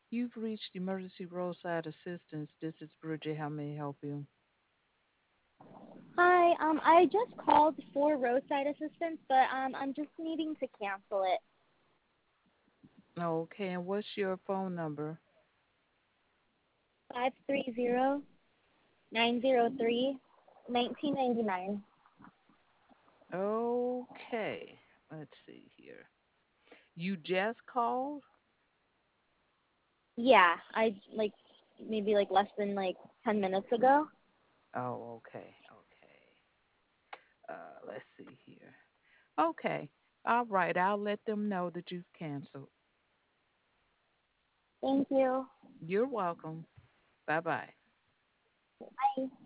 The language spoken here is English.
You've reached emergency roadside assistance. This is Bridget. How may I help you? Hi, I just called for roadside assistance, but I'm just needing to cancel it. Okay, and what's your phone number? 530-903-1999. Okay, let's see here. You just called? Yeah, I like maybe like less than like 10 minutes ago. Oh, okay, okay. Let's see here. Okay, all right. I'll let them know that you've canceled. Thank you. You're welcome. Bye bye. Bye.